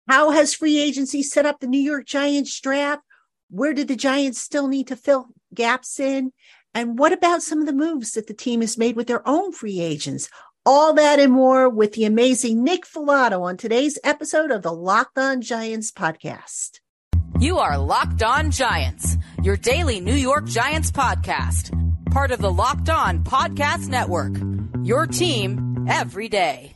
How has free agency set up the New York Giants draft? Where do the Giants still need to fill gaps in? And what about some of the moves that the team has made with their own free agents? All that and more with the amazing Nick Falato on today's episode of the Locked On Giants podcast. You are Locked On Giants, your daily New York Giants podcast. Part of the Locked On Podcast Network, your team every day.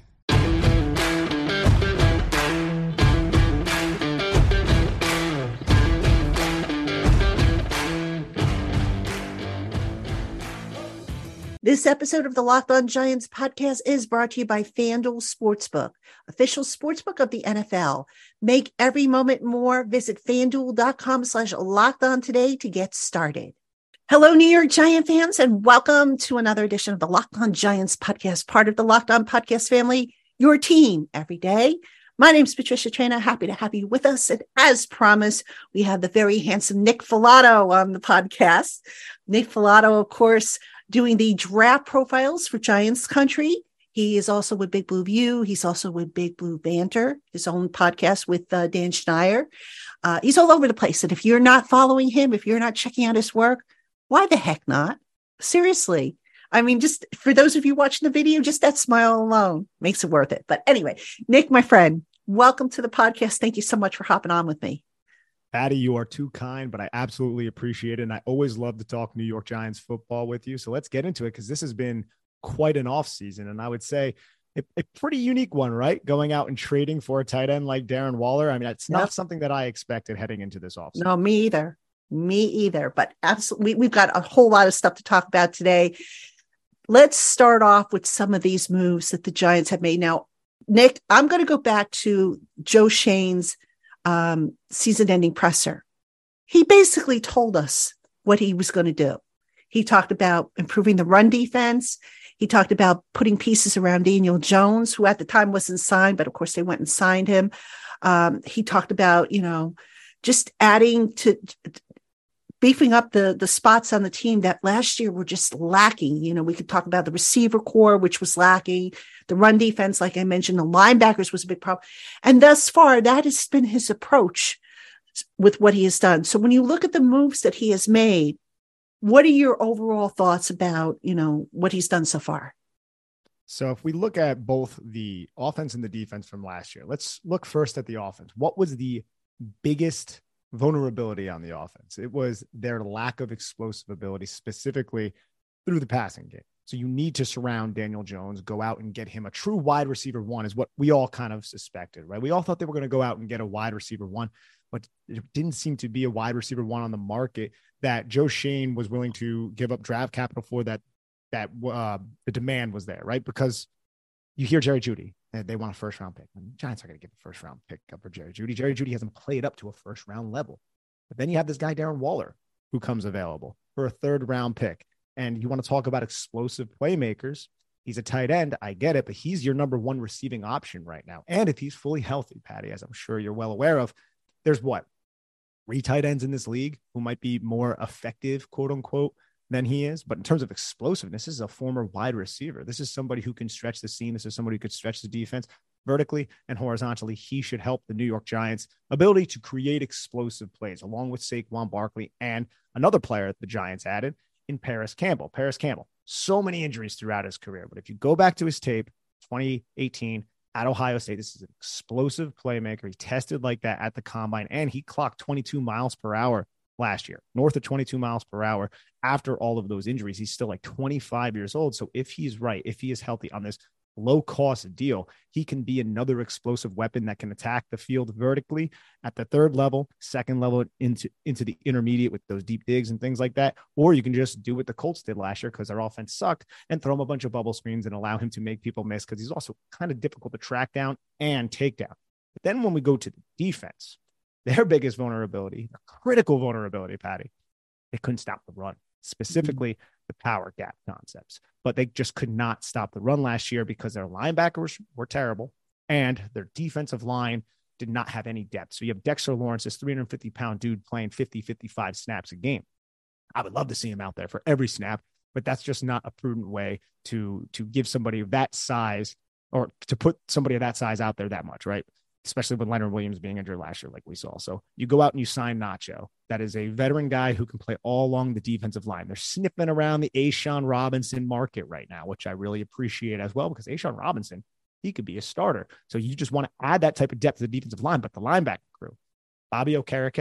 This episode of the Locked On Giants podcast is brought to you by FanDuel Sportsbook, official sportsbook of the NFL. Make every moment more. Visit FanDuel.com/LockedOn today to get started. Hello, New York Giant fans, and welcome to another edition of the Locked On Giants podcast, part of the Locked On podcast family, your team every day. My name is Patricia Traina. Happy to have you with us. And as promised, we have the very handsome Nick Falato on the podcast. Nick Falato, of course, doing the draft profiles for Giants Country. He is also with Big Blue View. He's also with Big Blue Banter, his own podcast with Dan Schneider. He's all over the place. And if you're not following him, if you're not checking out his work, why the heck not? Seriously. I mean, just for those of you watching the video, just that smile alone makes it worth it. But anyway, Nick, my friend, welcome to the podcast. Thank you so much for hopping on with me. Patty, you are too kind, but I absolutely appreciate it. And I always love to talk New York Giants football with you. So let's get into it because this has been quite an off season. And I would say a pretty unique one, right? Going out and trading for a tight end like Darren Waller. I mean, it's not something that I expected heading into this offseason. No, me either. Me either. But absolutely, we've got a whole lot of stuff to talk about today. Let's start off with some of these moves that the Giants have made. Now, Nick, I'm going to go back to Joe Schoen's season-ending presser. He basically told us what he was going to do. He talked about improving the run defense. He talked about putting pieces around Daniel Jones, who at the time wasn't signed, but of course they went and signed him. He talked about, just adding to beefing up the spots on the team that last year were just lacking. We could talk about the receiver core, which was lacking, the run defense, like I mentioned, the linebackers was a big problem. And thus far, that has been his approach with what he has done. So when you look at the moves that he has made, what are your overall thoughts about, what he's done so far? So if we look at both the offense and the defense from last year, let's look first at the offense. What was the biggest vulnerability on the offense? It was their lack of explosive ability, specifically through the passing game. So you need to surround Daniel Jones, go out and get him a true wide receiver one is what we all kind of suspected, right? We all thought they were going to go out and get a wide receiver one, but it didn't seem to be a wide receiver one on the market that Joe Schoen was willing to give up draft capital for, that the demand was there, right? Because you hear Jerry Jeudy, they want a first-round pick. The Giants are going to give a first-round pick up for Jerry Jeudy. Jerry Jeudy hasn't played up to a first-round level. But then you have this guy, Darren Waller, who comes available for a third-round pick. And you want to talk about explosive playmakers. He's a tight end. I get it, but he's your number one receiving option right now. And if he's fully healthy, Patty, as I'm sure you're well aware of, there's 3 tight ends in this league who might be more effective, quote unquote, than he is. But in terms of explosiveness, this is a former wide receiver. This is somebody who can stretch the seam. This is somebody who could stretch the defense vertically and horizontally. He should help the New York Giants' ability to create explosive plays, along with Saquon Barkley and another player that the Giants added in Paris Campbell. Paris Campbell, so many injuries throughout his career. But if you go back to his tape, 2018 at Ohio State, this is an explosive playmaker. He tested like that at the combine, and he clocked 22 miles per hour last year, north of 22 miles per hour. After all of those injuries, he's still like 25 years old. So if he's right, if he is healthy on this low-cost deal, he can be another explosive weapon that can attack the field vertically at the third level, second level, into the intermediate with those deep digs and things like that. Or you can just do what the Colts did last year because their offense sucked and throw him a bunch of bubble screens and allow him to make people miss because he's also kind of difficult to track down and take down. But then when we go to the defense, their biggest vulnerability, the critical vulnerability, Patty, they couldn't stop the run, specifically the power gap concepts. But they just could not stop the run last year because their linebackers were terrible and their defensive line did not have any depth. So you have Dexter Lawrence, this 350-pound dude playing 50, 55 snaps a game. I would love to see him out there for every snap, but that's just not a prudent way to give somebody of that size or to put somebody of that size out there that much, right? especially with Leonard Williams being injured last year, like we saw. So you go out and you sign Nacho. That is a veteran guy who can play all along the defensive line. They're sniffing around the A'Shawn Robinson market right now, which I really appreciate as well, because A'Shawn Robinson, he could be a starter. So you just want to add that type of depth to the defensive line, but the linebacker crew, Bobby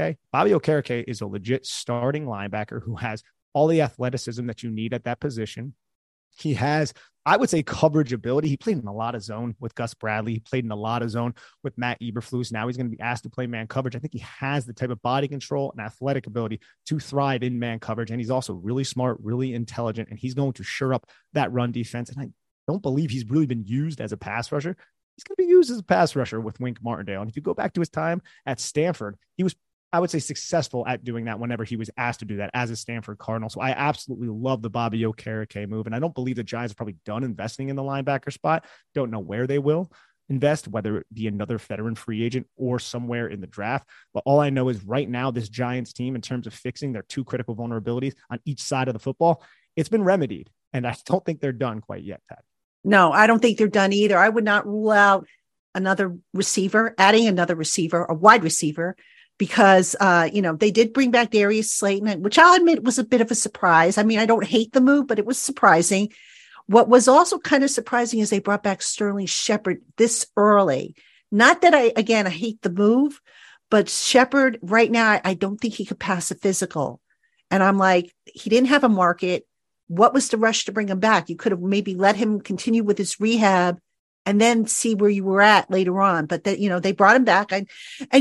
Okereke is a legit starting linebacker who has all the athleticism that you need at that position. He has, I would say, coverage ability. He played in a lot of zone with Gus Bradley. He played in a lot of zone with Matt Eberflus. Now he's going to be asked to play man coverage. I think he has the type of body control and athletic ability to thrive in man coverage. And he's also really smart, really intelligent, and he's going to shore up that run defense. And I don't believe he's really been used as a pass rusher. He's going to be used as a pass rusher with Wink Martindale. And if you go back to his time at Stanford, he was, I would say, successful at doing that whenever he was asked to do that as a Stanford Cardinal. So I absolutely love the Bobby Okereke move. And I don't believe the Giants are probably done investing in the linebacker spot. Don't know where they will invest, whether it be another veteran free agent or somewhere in the draft. But all I know is right now, this Giants team, in terms of fixing their two critical vulnerabilities on each side of the football, it's been remedied. And I don't think they're done quite yet, Pat. No, I don't think they're done either. I would not rule out another receiver, adding another receiver, a wide receiver, because, they did bring back Darius Slayton, which I'll admit was a bit of a surprise. I mean, I don't hate the move, but it was surprising. What was also kind of surprising is they brought back Sterling Shepard this early. Not that I hate the move, but Shepard right now, I don't think he could pass a physical. And I'm like, he didn't have a market. What was the rush to bring him back? You could have maybe let him continue with his rehab and then see where you were at later on. But that, they brought him back. And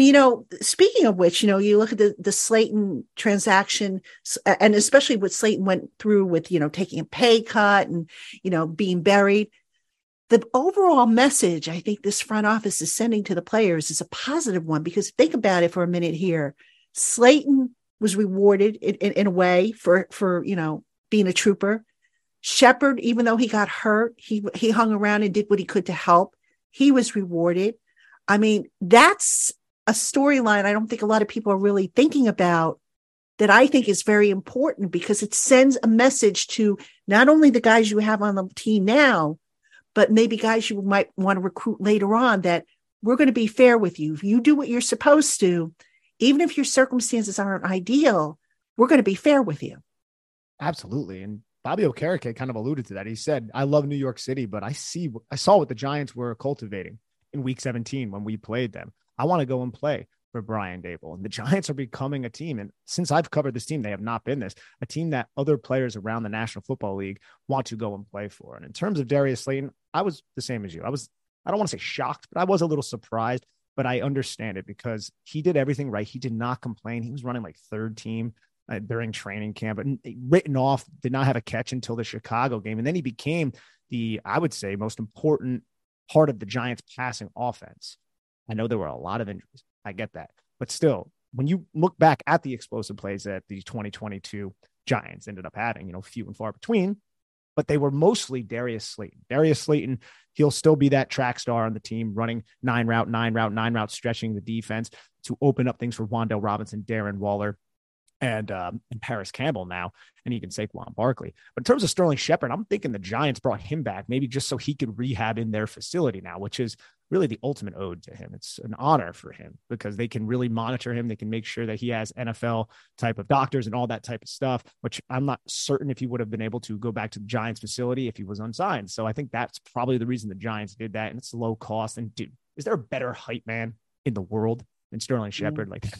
speaking of which, you look at the Slayton transaction, and especially what Slayton went through with, taking a pay cut and, being buried. The overall message I think this front office is sending to the players is a positive one, because think about it for a minute here. Slayton was rewarded in a way for being a trooper. Shepard, even though he got hurt, he hung around and did what he could to help. He was rewarded. I mean, that's a storyline I don't think a lot of people are really thinking about, that I think is very important, because it sends a message to not only the guys you have on the team now, but maybe guys you might want to recruit later on, that we're going to be fair with you. If you do what you're supposed to, even if your circumstances aren't ideal, we're going to be fair with you. Absolutely. And Bobby Okereke kind of alluded to that. He said, I love New York City, but I saw what the Giants were cultivating in week 17 when we played them. I want to go and play for Brian Daboll. And the Giants are becoming a team. And since I've covered this team, they have not been this, a team that other players around the National Football League want to go and play for. And in terms of Darius Slayton, I was the same as you. I don't want to say shocked, but I was a little surprised, but I understand it, because he did everything right. He did not complain. He was running like third team during training camp, but written off, did not have a catch until the Chicago game. And then he became the, I would say, most important part of the Giants passing offense. I know there were a lot of injuries. I get that. But still, when you look back at the explosive plays that the 2022 Giants ended up having, few and far between, but they were mostly Darius Slayton. Darius Slayton, he'll still be that track star on the team, running nine route, stretching the defense to open up things for Wan'Dale Robinson, Darren Waller, and Paris Campbell now, and even Saquon Barkley. But in terms of Sterling Shepard, I'm thinking the Giants brought him back maybe just so he could rehab in their facility now, which is really the ultimate ode to him. It's an honor for him, because they can really monitor him. They can make sure that he has NFL type of doctors and all that type of stuff, which I'm not certain if he would have been able to go back to the Giants facility if he was unsigned. So I think that's probably the reason the Giants did that. And it's low cost. And dude, is there a better hype man in the world than Sterling Shepard? Like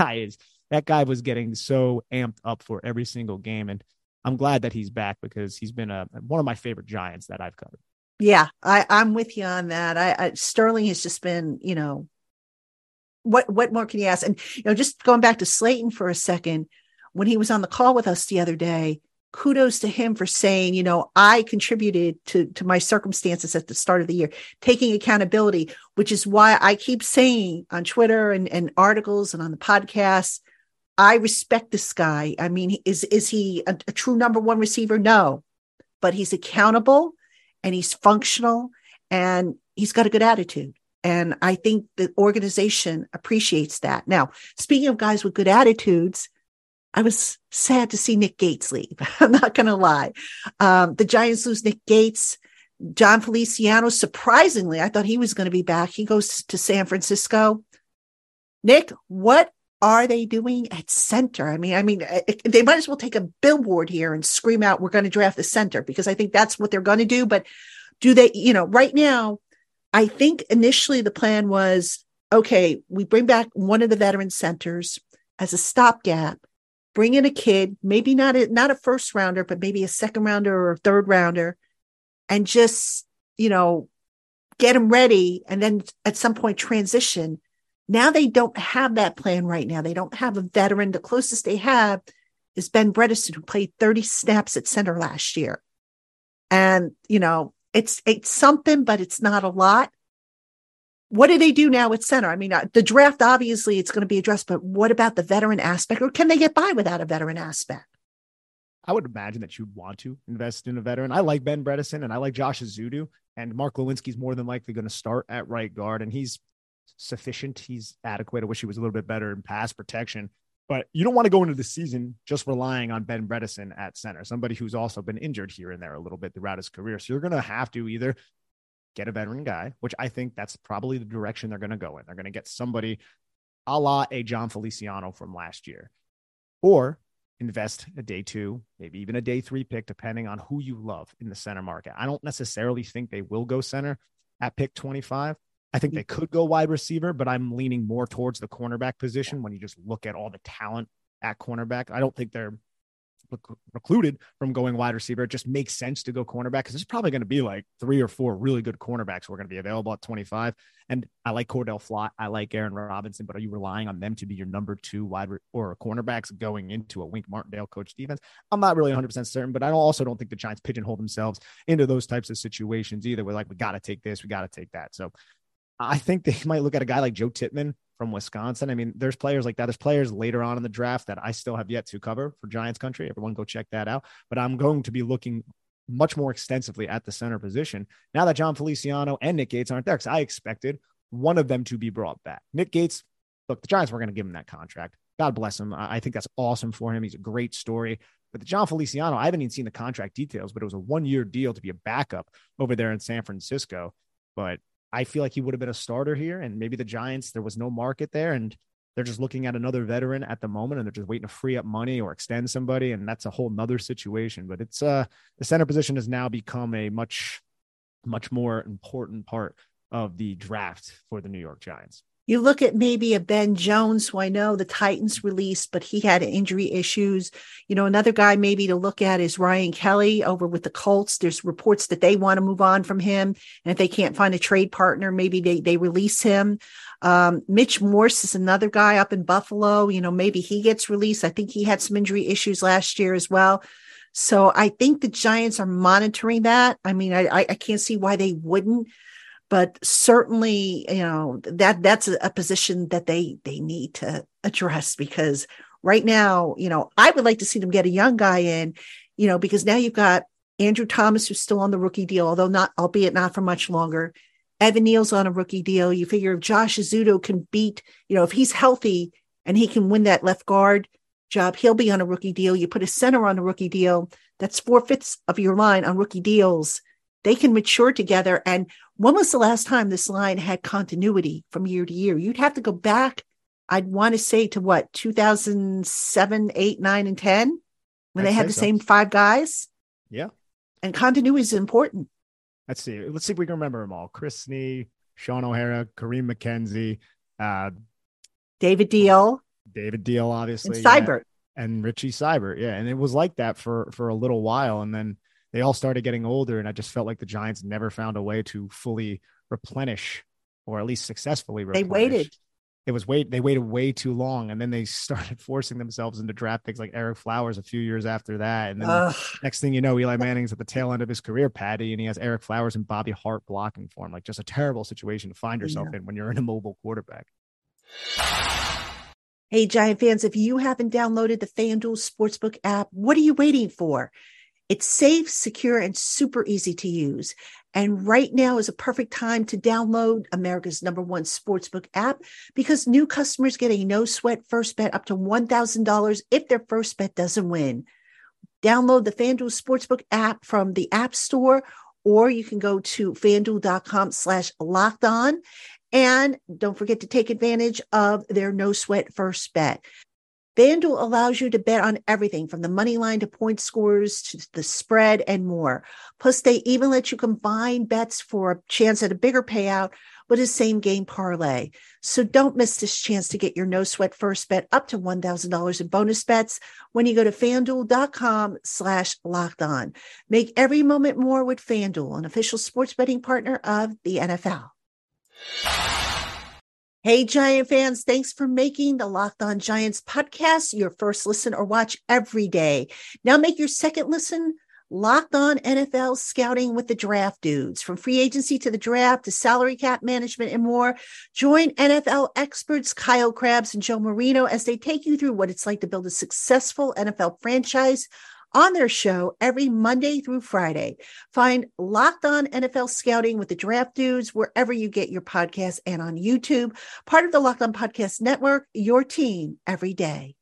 that guy was getting so amped up for every single game. And I'm glad that he's back, because he's been one of my favorite Giants that I've covered. Yeah, I'm with you on that. Sterling has just been, what more can you ask? And, just going back to Slayton for a second, when he was on the call with us the other day, kudos to him for saying, I contributed to my circumstances at the start of the year, taking accountability, which is why I keep saying on Twitter and articles and on the podcast, I respect this guy. I mean, is he a true number one receiver? No, but he's accountable and he's functional and he's got a good attitude. And I think the organization appreciates that. Now, speaking of guys with good attitudes, I was sad to see Nick Gates leave. I'm not going to lie. The Giants lose Nick Gates. John Feliciano, surprisingly, I thought he was going to be back. He goes to San Francisco. Nick, what are they doing at center? I mean, they might as well take a billboard here and scream out, we're going to draft the center, because I think that's what they're going to do. But do they, right now, I think initially the plan was, okay, we bring back one of the veteran centers as a stopgap, bring in a kid, maybe not a first rounder, but maybe a second rounder or a third rounder, and just, get them ready. And then at some point transition. Now they don't have that plan right now. They don't have a veteran. The closest they have is Ben Bredeson, who played 30 snaps at center last year. And, it's something, but it's not a lot. What do they do now at center? I mean, the draft, obviously, it's going to be addressed, but what about the veteran aspect? Or can they get by without a veteran aspect? I would imagine that you'd want to invest in a veteran. I like Ben Bredeson and I like Josh Ezeudu, and Mark Lewinsky's more than likely going to start at right guard, and he's sufficient. He's adequate. I wish he was a little bit better in pass protection, but you don't want to go into the season just relying on Ben Bredeson at center, somebody who's also been injured here and there a little bit throughout his career. So you're going to have to either get a veteran guy, which I think that's probably the direction they're going to go in. They're going to get somebody a la a John Feliciano from last year, or invest a day 2, maybe even a day 3 pick, depending on who you love in the center market. I don't necessarily think they will go center at pick 25. I think they could go wide receiver, but I'm leaning more towards the cornerback position when you just look at all the talent at cornerback. I don't think they're precluded from going wide receiver. It just makes sense to go cornerback because there's probably going to be like 3 or 4 really good cornerbacks who are going to be available at 25. And I like Cordell Flott. I like Aaron Robinson, but are you relying on them to be your number 2 wide or cornerbacks going into a Wink Martindale coach defense? I'm not really 100% certain, but I also don't think the Giants pigeonhole themselves into those types of situations either. We're like, we got to take this, we got to take that. So I think they might look at a guy like Joe Tippmann from Wisconsin. I mean, there's players like that. There's players later on in the draft that I still have yet to cover for Giants country. Everyone go check that out. But I'm going to be looking much more extensively at the center position now that John Feliciano and Nick Gates aren't there, because I expected one of them to be brought back. Nick Gates, look, the Giants weren't going to give him that contract. God bless him. I think that's awesome for him. He's a great story. But the John Feliciano, I haven't even seen the contract details, but it was a 1-year deal to be a backup over there in San Francisco. But I feel like he would have been a starter here, and maybe the Giants, there was no market there, and they're just looking at another veteran at the moment, and they're just waiting to free up money or extend somebody, and that's a whole nother situation. But it's the center position has now become a much, much more important part of the draft for the New York Giants. You look at maybe a Ben Jones, who I know the Titans released, but he had injury issues. Another guy maybe to look at is Ryan Kelly over with the Colts. There's reports that they want to move on from him. And if they can't find a trade partner, maybe they release him. Mitch Morse is another guy up in Buffalo. Maybe he gets released. I think he had some injury issues last year as well. So I think the Giants are monitoring that. I mean, I can't see why they wouldn't. But certainly, that's a position that they need to address, because right now, I would like to see them get a young guy in, because now you've got Andrew Thomas, who's still on the rookie deal, albeit not for much longer. Evan Neal's on a rookie deal. You figure if Josh Ezeudu can beat, if he's healthy and he can win that left guard job, he'll be on a rookie deal. You put a center on a rookie deal. That's 4/5 of your line on rookie deals. They can mature together. And when was the last time this line had continuity from year to year? You'd have to go back, I'd want to say, to 2007, 8, 9, and 10, when they had the same 5 guys? Yeah. And continuity is important. Let's see if we can remember them all. Chris Snee, Sean O'Hara, Kareem McKenzie, David Deal, obviously. And Seibert. Yeah, and Richie Seibert. Yeah. And it was like that for a little while. And then they all started getting older, and I just felt like the Giants never found a way to fully replenish, or at least successfully replenish. They waited way too long, and then they started forcing themselves into draft picks like Eric Flowers a few years after that. And then next thing you know, Eli Manning's at the tail end of his career, Patty, and he has Eric Flowers and Bobby Hart blocking for him. Like, just a terrible situation to find yourself in when you're an immobile quarterback. Hey, Giant fans, if you haven't downloaded the FanDuel Sportsbook app, what are you waiting for? It's safe, secure, and super easy to use. And right now is a perfect time to download America's #1 sportsbook app, because new customers get a no-sweat first bet up to $1,000 if their first bet doesn't win. Download the FanDuel Sportsbook app from the App Store or you can go to FanDuel.com/lockedon. And don't forget to take advantage of their no sweat first bet. FanDuel allows you to bet on everything from the money line to point scores to the spread and more. Plus, they even let you combine bets for a chance at a bigger payout with a same game parlay. So don't miss this chance to get your no sweat first bet up to $1,000 in bonus bets when you go to FanDuel.com/lockedon. Make every moment more with FanDuel, an official sports betting partner of the NFL. Hey, Giant fans, thanks for making the Locked On Giants podcast your first listen or watch every day. Now make your second listen Locked On NFL Scouting with the Draft Dudes. From free agency to the draft to salary cap management and more, join NFL experts Kyle Krabs and Joe Marino as they take you through what it's like to build a successful NFL franchise on their show every Monday through Friday. Find Locked On NFL Scouting with the Draft Dudes wherever you get your podcasts and on YouTube. Part of the Locked On Podcast Network, your team every day.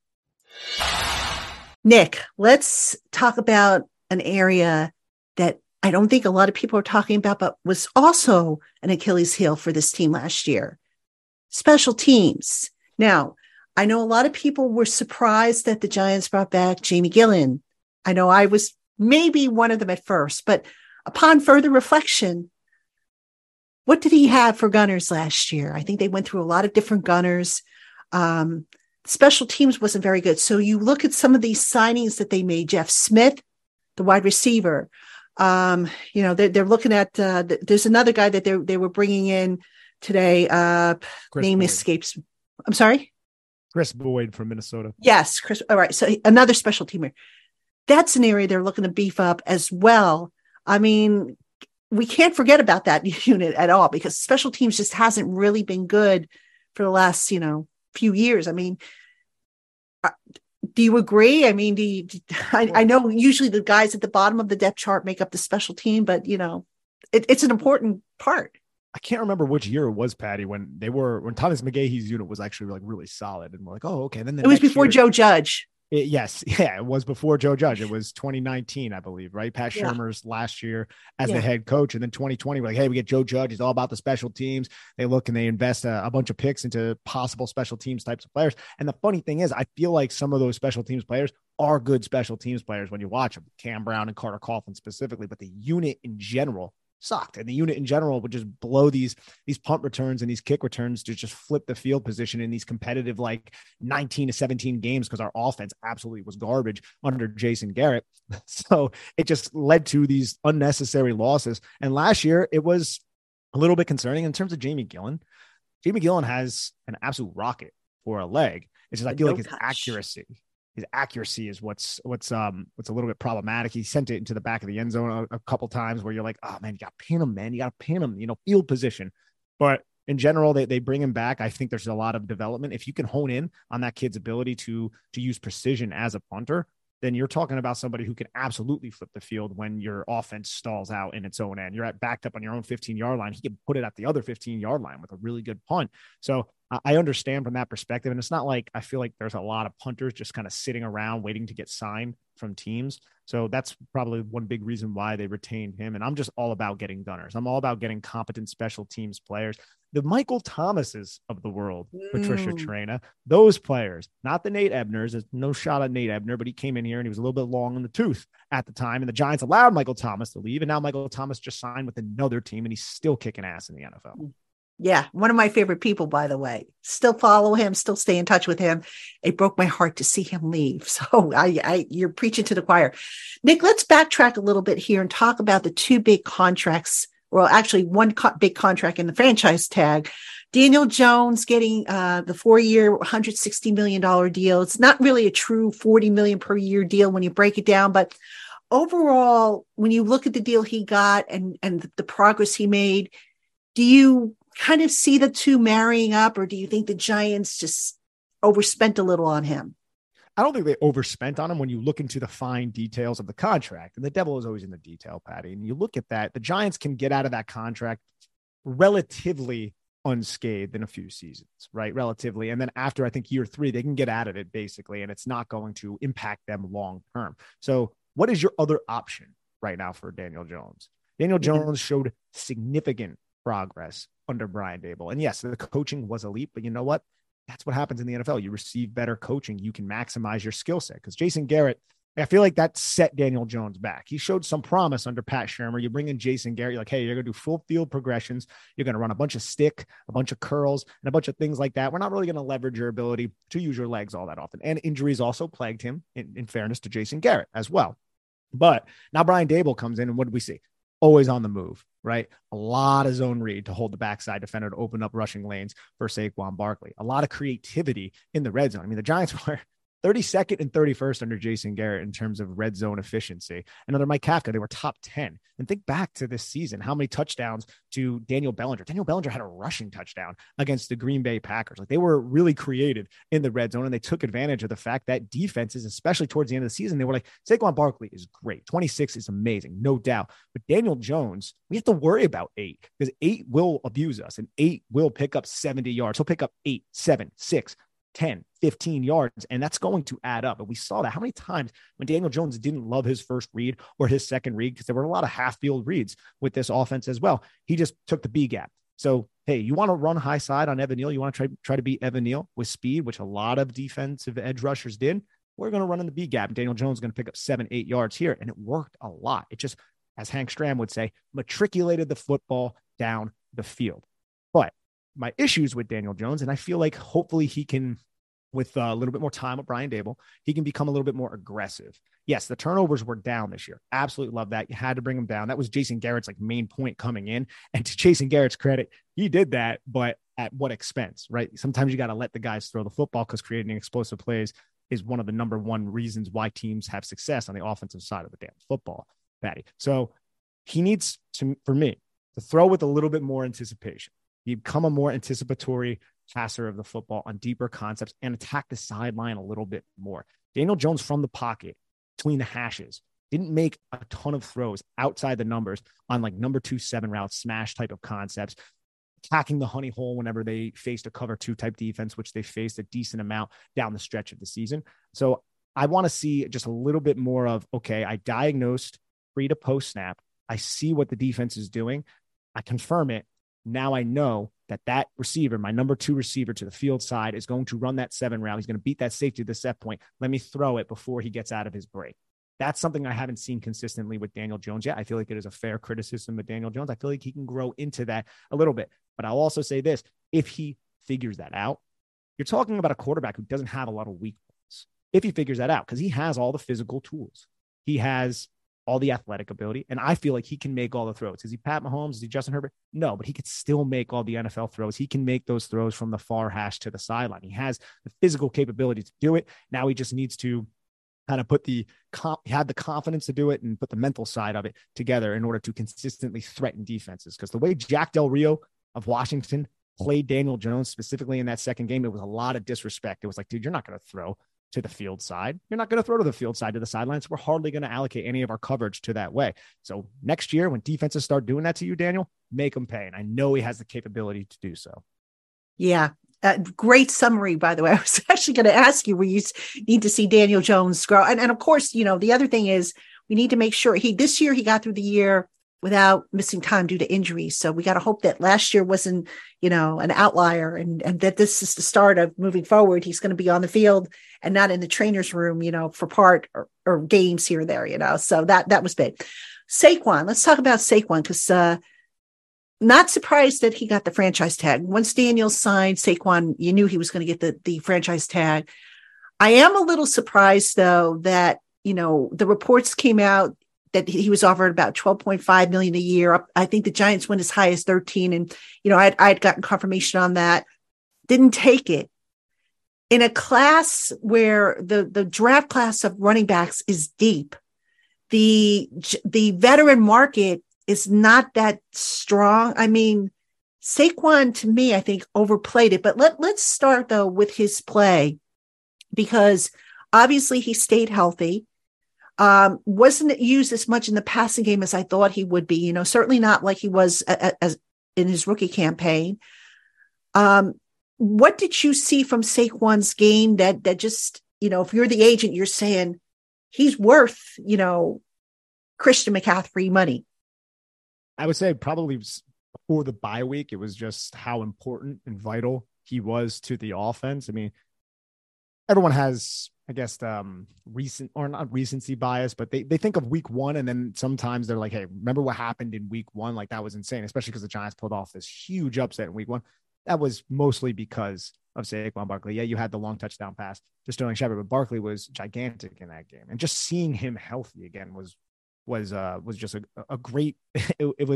Nick, let's talk about an area that I don't think a lot of people are talking about, but was also an Achilles heel for this team last year. Special teams. Now, I know a lot of people were surprised that the Giants brought back Jamie Gillan. I know I was maybe one of them at first, but upon further reflection, what did he have for gunners last year? I think they went through a lot of different gunners. Special teams wasn't very good. So you look at some of these signings that they made. Jeff Smith, the wide receiver. They're looking at, there's another guy that they were bringing in today. Name Boyd. Escapes. I'm sorry? Chris Boyd from Minnesota. Yes, Chris. All right. So another special teamer. That's an area they're looking to beef up as well. I mean, we can't forget about that unit at all because special teams just hasn't really been good for the last, few years. I mean, do you agree? I mean, I know usually the guys at the bottom of the depth chart make up the special team, but it's an important part. I can't remember which year it was, Patty, when Thomas McGahee's unit was actually like really solid, and we're like, oh, okay. Then it was before Joe Judge. It was before Joe Judge. It was 2019, I believe, right? Pat Shurmur's last year as the head coach. And then 2020, we're like, hey, we get Joe Judge. He's all about the special teams. They look and they invest a bunch of picks into possible special teams types of players. And the funny thing is, I feel like some of those special teams players are good special teams players when you watch them, Cam Brown and Carter Coughlin specifically, but the unit in general sucked. And the unit in general would just blow these punt returns and these kick returns to just flip the field position in these competitive, like 19 to 17 games, because our offense absolutely was garbage under Jason Garrett. So it just led to these unnecessary losses. And last year it was a little bit concerning in terms of Jamie Gillan. Jamie Gillan has an absolute rocket for a leg. It's just, I feel like his accuracy is what's a little bit problematic. He sent it into the back of the end zone a couple times where you're like, oh man, you got to pin him, man. You got to pin him, field position. But in general, they bring him back. I think there's a lot of development. If you can hone in on that kid's ability to use precision as a punter, then you're talking about somebody who can absolutely flip the field when your offense stalls out in its own end. You're backed up on your own 15-yard line. He can put it at the other 15-yard line with a really good punt. So I understand from that perspective. And it's not like I feel like there's a lot of punters just kind of sitting around waiting to get signed from teams. So that's probably one big reason why they retained him. And I'm just all about getting gunners. I'm all about getting competent special teams players. The Michael Thomases of the world, Patricia Traina, those players, not the Nate Ebners. There's no shot at Nate Ebner, but he came in here and he was a little bit long in the tooth at the time. And the Giants allowed Michael Thomas to leave. And now Michael Thomas just signed with another team and he's still kicking ass in the NFL. Yeah, one of my favorite people, by the way. Still follow him, still stay in touch with him. It broke my heart to see him leave. So you're preaching to the choir. Nick, let's backtrack a little bit here and talk about the two big contracts. Well, actually, one big contract in the franchise tag. Daniel Jones getting the 4-year, $160 million deal. It's not really a true $40 million per year deal when you break it down, but overall, when you look at the deal he got and the progress he made, do you kind of see the two marrying up, or do you think the Giants just overspent a little on him? I don't think they overspent on him when you look into the fine details of the contract. And the devil is always in the detail, Patty. And you look at that, the Giants can get out of that contract relatively unscathed in a few seasons, right? Relatively. And then after, I think, year 3, they can get out of it basically, and it's not going to impact them long term. So what is your other option right now for Daniel Jones? Daniel Jones showed significant progress under Brian Daboll. And yes, the coaching was elite, but you know what? That's what happens in the NFL. You receive better coaching. You can maximize your skill set, because Jason Garrett, I feel like that set Daniel Jones back. He showed some promise under Pat Shurmur. You bring in Jason Garrett, you're like, hey, you're going to do full field progressions. You're going to run a bunch of stick, a bunch of curls, and a bunch of things like that. We're not really going to leverage your ability to use your legs all that often. And injuries also plagued him, in fairness to Jason Garrett as well. But now Brian Daboll comes in, and what did we see? Always on the move, right? A lot of zone read to hold the backside defender to open up rushing lanes for Saquon Barkley. A lot of creativity in the red zone. I mean, the Giants were 32nd and 31st under Jason Garrett in terms of red zone efficiency. And under Mike Kafka, they were top 10. And think back to this season, how many touchdowns to Daniel Bellinger. Daniel Bellinger had a rushing touchdown against the Green Bay Packers. Like, they were really creative in the red zone, and they took advantage of the fact that defenses, especially towards the end of the season, they were like, Saquon Barkley is great. 26 is amazing, no doubt. But Daniel Jones, we have to worry about 8, because 8 will abuse us, and 8 will pick up 70 yards. He'll pick up 8, 7, 6, 10, 15 yards, and that's going to add up. And we saw that. How many times when Daniel Jones didn't love his first read or his second read, because there were a lot of half-field reads with this offense as well, he just took the B gap. So, hey, you want to run high side on Evan Neal? You want to try to beat Evan Neal with speed, which a lot of defensive edge rushers did? We're going to run in the B gap. And Daniel Jones is going to pick up 7, 8 yards here, and it worked a lot. It just, as Hank Stram would say, matriculated the football down the field. But my issues with Daniel Jones, and I feel like hopefully he can, with a little bit more time with Brian Daboll, he can become a little bit more aggressive. Yes, the turnovers were down this year. Absolutely love that. You had to bring them down. That was Jason Garrett's main point coming in. And to Jason Garrett's credit, he did that, but at what expense, right? Sometimes you got to let the guys throw the football, because creating explosive plays is one of the number one reasons why teams have success on the offensive side of the damn football, Patty. So he needs to, for me, to throw with a little bit more anticipation. Become a more anticipatory passer of the football on deeper concepts and attack the sideline a little bit more. Daniel Jones from the pocket, between the hashes, didn't make a ton of throws outside the numbers on number 2 7 routes, smash type of concepts, attacking the honey hole whenever they faced a cover 2 type defense, which they faced a decent amount down the stretch of the season. So I want to see just a little bit more of, okay, I diagnosed pre to post snap. I see what the defense is doing. I confirm it. Now I know that receiver, my number 2 receiver to the field side, is going to run that 7 route. He's going to beat that safety to the set point. Let me throw it before he gets out of his break. That's something I haven't seen consistently with Daniel Jones yet. I feel like it is a fair criticism of Daniel Jones. I feel like he can grow into that a little bit. But I'll also say this, if he figures that out, you're talking about a quarterback who doesn't have a lot of weak points. If he figures that out, because he has all the physical tools. He has all the athletic ability, and I feel like he can make all the throws. Is he Pat Mahomes? Is he Justin Herbert? No, but he could still make all the NFL throws. He can make those throws from the far hash to the sideline. He has the physical capability to do it. Now he just needs to kind of have the confidence to do it and put the mental side of it together in order to consistently threaten defenses. Because the way Jack Del Rio of Washington played Daniel Jones, specifically in that second game, it was a lot of disrespect. It was like, dude, you're not going to throw to the field side. You're not going to throw to the field side to the sidelines. We're hardly going to allocate any of our coverage to that way. So next year, when defenses start doing that to you, Daniel, make them pay. And I know he has the capability to do so. Yeah. Great summary, by the way. I was actually going to ask you where you need to see Daniel Jones grow. And of course, the other thing is we need to make sure this year he got through the year without missing time due to injuries. So we got to hope that last year wasn't, an outlier and that this is the start of moving forward. He's going to be on the field and not in the trainer's room, for part or games here or there, so that was big. Saquon, let's talk about Saquon, because not surprised that he got the franchise tag. Once Daniel signed Saquon, you knew he was going to get the franchise tag. I am a little surprised, though, that, the reports came out that he was offered about $12.5 million a year. I think the Giants went as high as 13. And, I'd gotten confirmation on that. Didn't take it. In a class where the draft class of running backs is deep, the veteran market is not that strong. I mean, Saquon, to me, I think overplayed it. But let's start, though, with his play, because obviously he stayed healthy. Wasn't used as much in the passing game as I thought he would be, certainly not like he was as in his rookie campaign. What did you see from Saquon's game that just, if you're the agent, you're saying he's worth, Christian McCaffrey money? I would say probably before the bye week, it was just how important and vital he was to the offense. I mean, everyone has, I guess, recent or not recency bias, but they think of week one. And then sometimes they're like, hey, remember what happened in week one? Like that was insane, especially because the Giants pulled off this huge upset in week one. That was mostly because of Saquon Barkley. Yeah, you had the long touchdown pass to Sterling Shepard, but Barkley was gigantic in that game. And just seeing him healthy again was just a great, it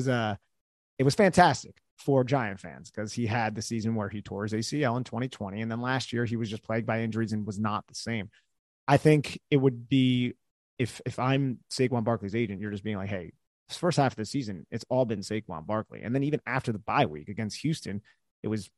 was fantastic for Giant fans because he had the season where he tore his ACL in 2020. And then last year he was just plagued by injuries and was not the same. I think it would be, if I'm Saquon Barkley's agent, you're just being like, hey, this first half of the season, it's all been Saquon Barkley. And then even after the bye week against Houston, it was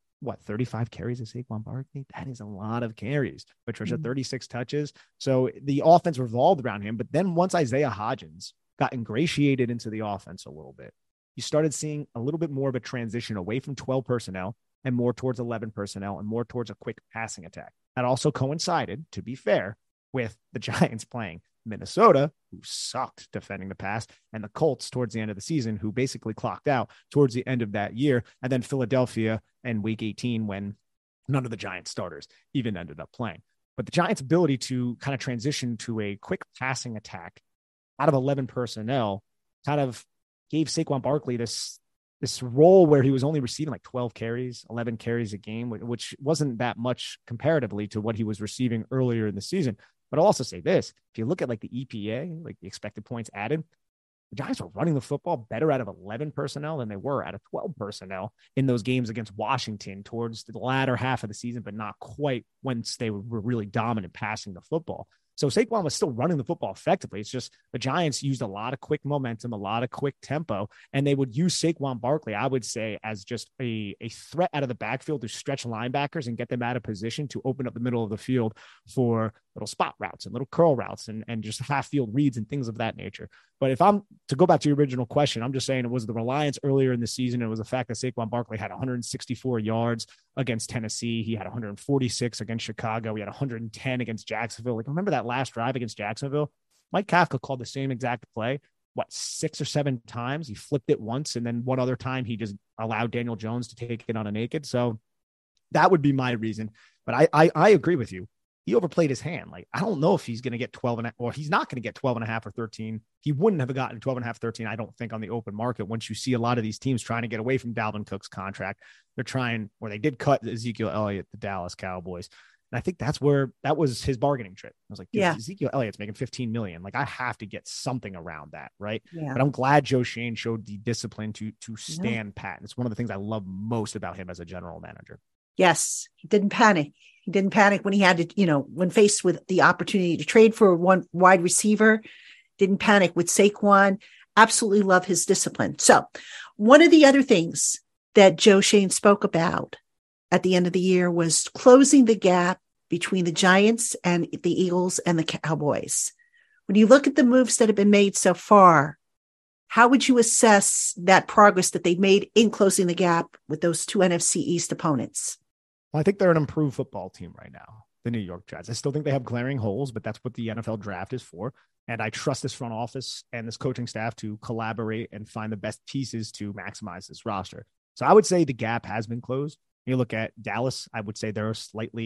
35 carries of Saquon Barkley. That is a lot of carries. Patricia, 36 touches. So the offense revolved around him. But then once Isaiah Hodgins got ingratiated into the offense a little bit, you started seeing a little bit more of a transition away from 12 personnel and more towards 11 personnel and more towards a quick passing attack. That also coincided, to be fair, with the Giants playing Minnesota, who sucked defending the pass, and the Colts towards the end of the season, who basically clocked out towards the end of that year, and then Philadelphia in week 18 when none of the Giants starters even ended up playing. But the Giants' ability to kind of transition to a quick passing attack out of 11 personnel kind of gave Saquon Barkley this role where he was only receiving like 12 carries, 11 carries a game, which wasn't that much comparatively to what he was receiving earlier in the season. But I'll also say this, if you look at like the EPA, like the expected points added, the Giants were running the football better out of 11 personnel than they were out of 12 personnel in those games against Washington towards the latter half of the season, but not quite once they were really dominant passing the football. So Saquon was still running the football effectively. It's just the Giants used a lot of quick momentum, a lot of quick tempo, and they would use Saquon Barkley, I would say, as just a threat out of the backfield to stretch linebackers and get them out of position to open up the middle of the field for little spot routes and little curl routes and just half field reads and things of that nature. But if I'm to go back to your original question, I'm just saying it was the reliance earlier in the season. It was the fact that Saquon Barkley had 164 yards against Tennessee. He had 146 against Chicago. He had 110 against Jacksonville. Like, remember that last drive against Jacksonville? Mike Kafka called the same exact play, 6 or 7 times. He flipped it once, and then one other time he just allowed Daniel Jones to take it on a naked. So that would be my reason. But I agree with you. He overplayed his hand. Like, I don't know if he's going to get 12 and or he's not going to get 12 and a half or 13. He wouldn't have gotten 12 and a half, 13. I don't think on the open market. Once you see a lot of these teams trying to get away from Dalvin Cook's contract, they're trying, or they did cut Ezekiel Elliott, the Dallas Cowboys. And I think that was his bargaining trip. I was like, dude, yeah, Ezekiel Elliott's making $15 million. Like, I have to get something around that. Right. Yeah. But I'm glad Joe Schoen showed the discipline to stand pat. And it's one of the things I love most about him as a general manager. Yes. He didn't panic. He didn't panic when he had to, when faced with the opportunity to trade for one wide receiver, didn't panic with Saquon. Absolutely love his discipline. So one of the other things that Joe Schoen spoke about at the end of the year was closing the gap between the Giants and the Eagles and the Cowboys. When you look at the moves that have been made so far, how would you assess that progress that they've made in closing the gap with those two NFC East opponents? Well, I think they're an improved football team right now, the New York Giants. I still think they have glaring holes, but that's what the NFL draft is for. And I trust this front office and this coaching staff to collaborate and find the best pieces to maximize this roster. So I would say the gap has been closed. You look at Dallas, I would say they're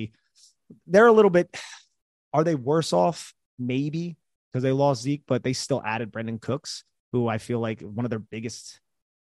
a little bit, are they worse off? Maybe, because they lost Zeke, but they still added Brandon Cooks, who I feel like one of their biggest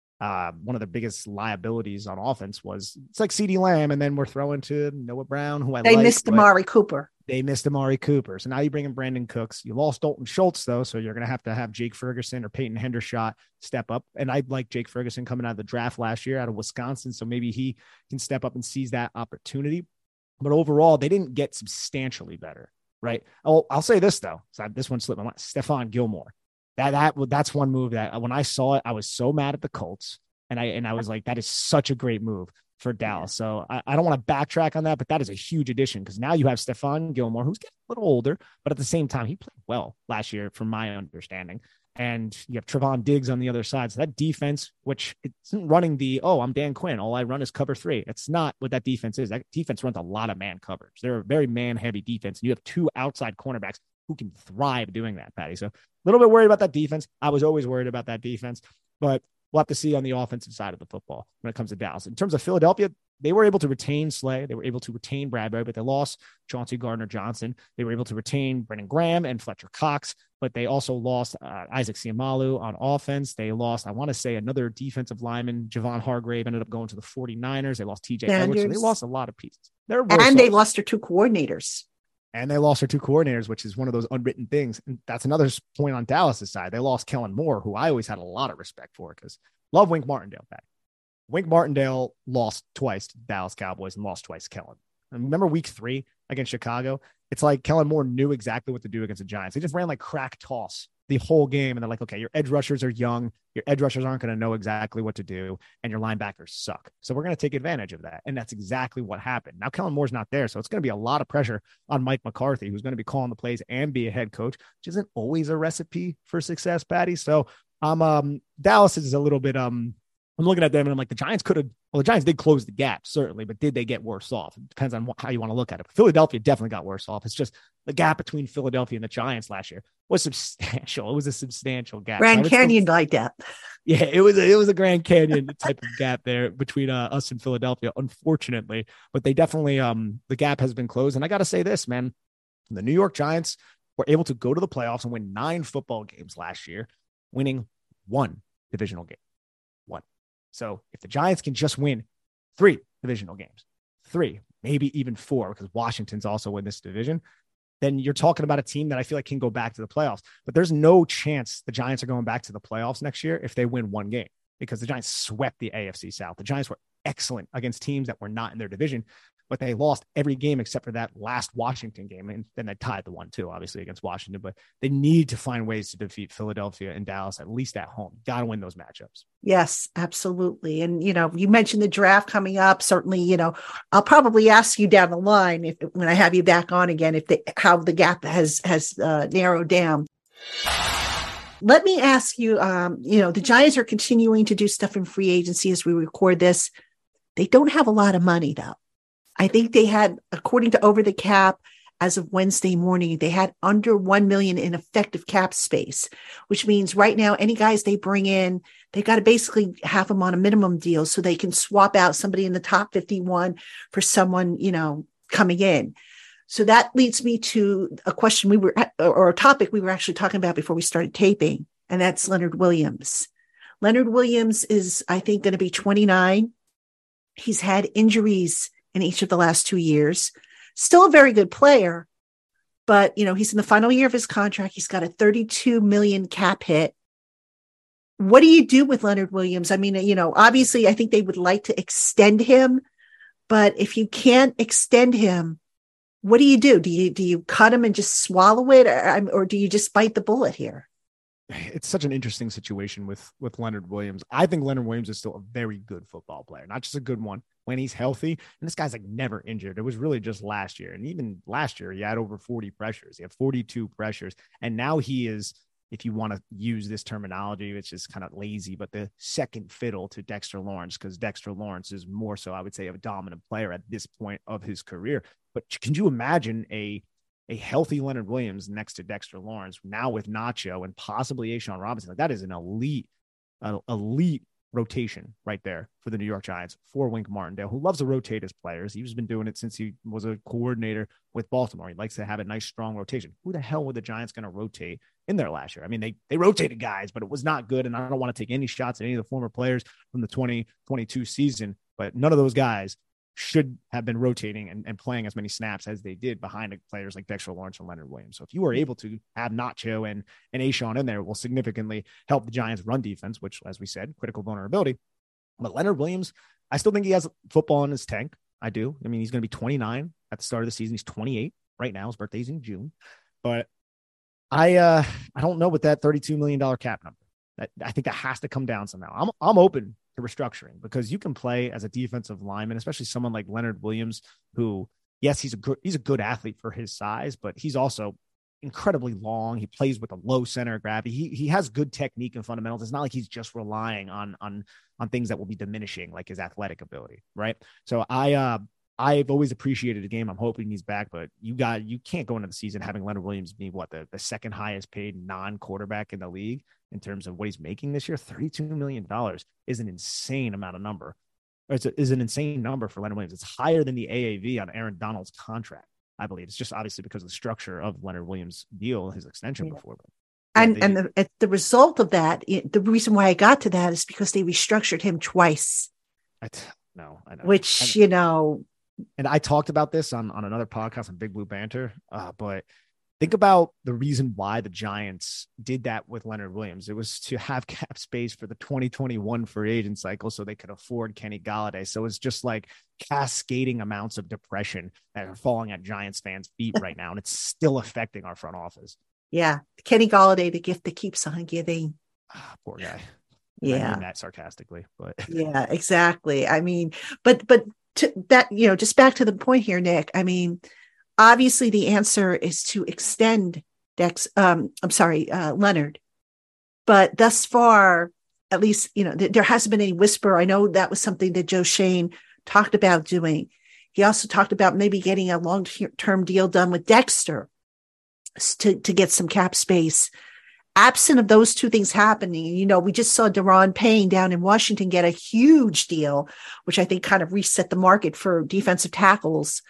liabilities on offense was, it's like CeeDee Lamb, and then we're throwing to Noah Brown, who they missed Amari Cooper. They missed Amari Cooper. So now you bring in Brandon Cooks. You lost Dalton Schultz, though, so you're going to have Jake Ferguson or Peyton Hendershot step up. And I like Jake Ferguson coming out of the draft last year out of Wisconsin, so maybe he can step up and seize that opportunity. But overall, they didn't get substantially better, right? I'll say this, though. So this one slipped my mind. Stephon Gilmore. That's one move that when I saw it, I was so mad at the Colts. And I was like, that is such a great move for Dallas. So I don't want to backtrack on that, but that is a huge addition because now you have Stephon Gilmore, who's getting a little older, but at the same time, he played well last year, from my understanding. And you have Trevon Diggs on the other side. So that defense, which isn't running I'm Dan Quinn, all I run is cover 3. It's not what that defense is. That defense runs a lot of man coverage. They're a very man-heavy defense. And you have 2 outside cornerbacks who can thrive doing that, Patty. So a little bit worried about that defense. I was always worried about that defense, but we'll have to see on the offensive side of the football when it comes to Dallas. In terms of Philadelphia, they were able to retain Slay. They were able to retain Bradbury, but they lost Chauncey Gardner-Johnson. They were able to retain Brendan Graham and Fletcher Cox, but they also lost Isaac Seumalo on offense. They lost, I want to say, another defensive lineman. Javon Hargrave ended up going to the 49ers. They lost TJ Edwards. So they lost a lot of pieces. They lost their 2 coordinators. And they lost their 2 coordinators, which is one of those unwritten things. And that's another point on Dallas's side. They lost Kellen Moore, who I always had a lot of respect for because love Wink Martindale back. Wink Martindale lost twice to Dallas Cowboys and lost twice to Kellen. And remember week 3 against Chicago? It's like Kellen Moore knew exactly what to do against the Giants. They just ran like crack toss the whole game. And they're like, okay, your edge rushers are young. Your edge rushers aren't going to know exactly what to do. And your linebackers suck. So we're going to take advantage of that. And that's exactly what happened. Now Kellen Moore's not there. So it's going to be a lot of pressure on Mike McCarthy, who's going to be calling the plays and be a head coach, which isn't always a recipe for success, Patty. So Dallas is a little bit, I'm looking at them and I'm like, the Giants did close the gap, certainly, but did they get worse off? It depends on how you want to look at it. But Philadelphia definitely got worse off. It's just the gap between Philadelphia and the Giants last year was substantial. It was a substantial gap. Grand Canyon like that. Yeah, it was a Grand Canyon type of gap there between us and Philadelphia, unfortunately. But they definitely, the gap has been closed. And I got to say this, man, the New York Giants were able to go to the playoffs and win 9 football games last year, winning 1 divisional game. 1. So if the Giants can just win 3 divisional games, 3, maybe even 4, because Washington's also in this division, then you're talking about a team that I feel like can go back to the playoffs. But there's no chance the Giants are going back to the playoffs next year if they win 1 game, because the Giants swept the AFC South. The Giants were excellent against teams that were not in their division, but they lost every game except for that last Washington game. And then they tied the 1-2, obviously, against Washington. But they need to find ways to defeat Philadelphia and Dallas, at least at home. Got to win those matchups. Yes, absolutely. And, you mentioned the draft coming up. Certainly, I'll probably ask you down the line when I have you back on again, how the gap has narrowed down. Let me ask you, the Giants are continuing to do stuff in free agency as we record this. They don't have a lot of money, though. I think they had, according to Over the Cap, as of Wednesday morning, they had under $1 million in effective cap space, which means right now, any guys they bring in, they got to basically have them on a minimum deal so they can swap out somebody in the top 51 for someone, coming in. So that leads me to a question or a topic we were actually talking about before we started taping, and that's Leonard Williams. Leonard Williams is, I think, going to be 29. He's had injuries in each of the last 2 years. Still a very good player, but he's in the final year of his contract. He's got a $32 million cap hit. What do you do with Leonard Williams? I mean, obviously I think they would like to extend him, but if you can't extend him, what do? Do you cut him and just swallow it, or do you just bite the bullet here? It's such an interesting situation with Leonard Williams. I think Leonard Williams is still a very good football player, not just a good one when he's healthy. And this guy's like never injured. It was really just last year. And even last year, he had over 40 pressures. He had 42 pressures. And now he is, if you want to use this terminology, which is kind of lazy, but the second fiddle to Dexter Lawrence, because Dexter Lawrence is more so, I would say, a dominant player at this point of his career. But can you imagine a healthy Leonard Williams next to Dexter Lawrence, now with Nacho and possibly A'Shawn Robinson? Like, that is an elite rotation right there for the New York Giants for Wink Martindale, who loves to rotate his players. He's been doing it since he was a coordinator with Baltimore. He likes to have a nice, strong rotation. Who the hell were the Giants going to rotate in there last year? I mean, they rotated guys, but it was not good. And I don't want to take any shots at any of the former players from the 2022 season, but none of those guys should have been rotating and playing as many snaps as they did behind players like Dexter Lawrence and Leonard Williams. So if you were able to have Nacho and A'Shawn in there, will significantly help the Giants' run defense, which, as we said, critical vulnerability. But Leonard Williams, I still think he has football in his tank. I do. I mean, he's going to be 29 at the start of the season. He's 28 right now. His birthday's in June. But I don't know with that $32 million cap number. I think that has to come down somehow. I'm open to restructuring, because you can play as a defensive lineman, especially someone like Leonard Williams, who, yes, he's a good athlete for his size, but he's also incredibly long. He plays with a low center of gravity. He has good technique and fundamentals. It's not like he's just relying on things that will be diminishing, like his athletic ability, right? So I I've always appreciated the game. I'm hoping he's back, but you can't go into the season having Leonard Williams be the second highest paid non-quarterback in the league in terms of what he's making this year. $32 million is an insane amount of number. Is an insane number for Leonard Williams. It's higher than the AAV on Aaron Donald's contract, I believe. It's just obviously because of the structure of Leonard Williams' deal, his extension before. But the result of that, the reason why I got to that is because they restructured him twice. I know. Which, And I talked about this on another podcast on Big Blue Banter, but think about the reason why the Giants did that with Leonard Williams. It was to have cap space for the 2021 free agent cycle so they could afford Kenny Golladay. So it's just like cascading amounts of depression that are falling at Giants fans' feet right now, and it's still affecting our front office. Yeah, Kenny Golladay, the gift that keeps on giving. Poor guy. Yeah, I mean that sarcastically, but yeah, exactly. I mean, but to that, just back to the point here, Nick. I mean, obviously the answer is to extend Leonard, but thus far, at least, there hasn't been any whisper. I know that was something that Joe Schoen talked about doing. He also talked about maybe getting a long-term deal done with Dexter to get some cap space. Absent of those two things happening, we just saw Daron Payne down in Washington get a huge deal, which I think kind of reset the market for defensive tackles.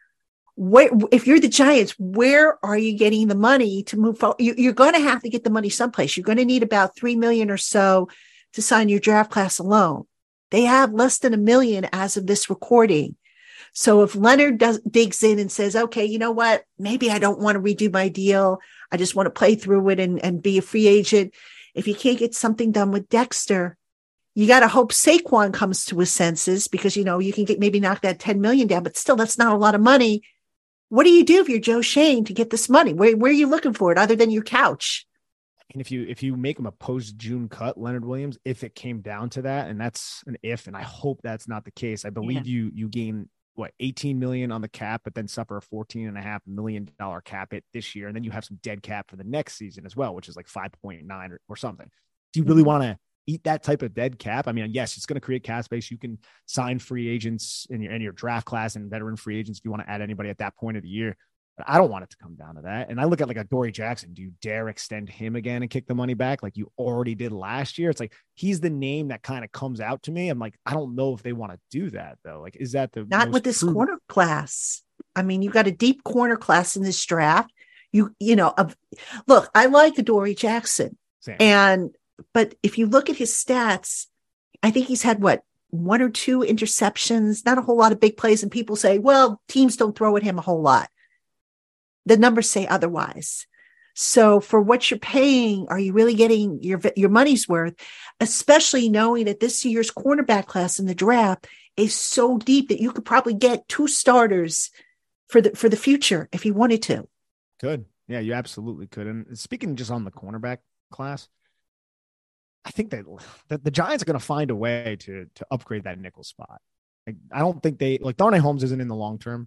If you're the Giants, where are you getting the money to move forward? You're going to have to get the money someplace. You're going to need about $3 million or so to sign your draft class alone. They have less than $1 million as of this recording. So if Leonard digs in and says, okay, you know what, maybe I don't want to redo my deal. I just want to play through it and be a free agent. If you can't get something done with Dexter, you got to hope Saquon comes to his senses because, you can maybe knock that $10 million down, but still that's not a lot of money. What do you do if you're Joe Schoen to get this money? Where are you looking for it other than your couch? And if you make him a post-June cut, Leonard Williams, if it came down to that, and that's an if, and I hope that's not the case. I believe you gain $18 million on the cap, but then suffer a $14.5 million cap hit this year. And then you have some dead cap for the next season as well, which is like 5.9 or something. Do you really want to eat that type of dead cap? I mean, yes, it's going to create cap space. You can sign free agents in your draft class and veteran free agents if you want to add anybody at that point of the year. But I don't want it to come down to that. And I look at like a Dory Jackson. Do you dare extend him again and kick the money back like you already did last year? It's like he's the name that kind of comes out to me. I'm like, I don't know if they want to do that though. Like, is that the not with this corner class? I mean, you got a deep corner class in this draft. Look, I like Dory Jackson, but if you look at his stats, I think he's had one or two interceptions, not a whole lot of big plays, and people say, well, teams don't throw at him a whole lot. The numbers say otherwise. So for what you're paying, are you really getting your money's worth, especially knowing that this year's cornerback class in the draft is so deep that you could probably get 2 starters for the future if you wanted to. Could. Yeah, you absolutely could. And speaking just on the cornerback class, I think that the Giants are going to find a way to upgrade that nickel spot. Like, I don't think Darnay Holmes isn't in the long-term